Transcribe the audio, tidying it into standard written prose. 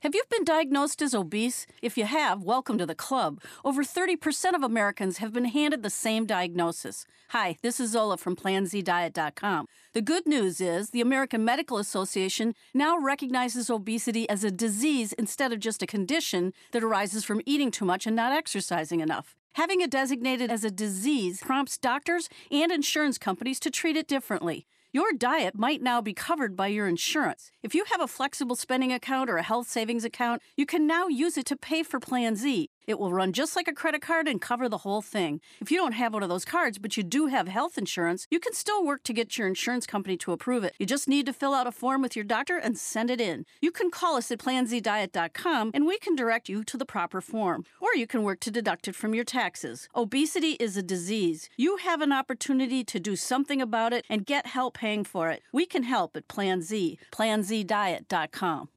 Have you been diagnosed as obese? If you have, welcome to the club. Over 30% of Americans have been handed the same diagnosis. Hi, this is Zola from PlanZDiet.com. The good news is the American Medical Association now recognizes obesity as a disease instead of just a condition that arises from eating too much and not exercising enough. Having it designated as a disease prompts doctors and insurance companies to treat it differently. Your diet might now be covered by your insurance. If you have a flexible spending account or a health savings account, you can now use it to pay for Plan Z. It will run just like a credit card and cover the whole thing. If you don't have one of those cards, but you do have health insurance, you can still work to get your insurance company to approve it. You just need to fill out a form with your doctor and send it in. You can call us at PlanZDiet.com and we can direct you to the proper form. Or you can work to deduct it from your taxes. Obesity is a disease. You have an opportunity to do something about it and get help paying for it. We can help at Plan Z. PlanZDiet.com.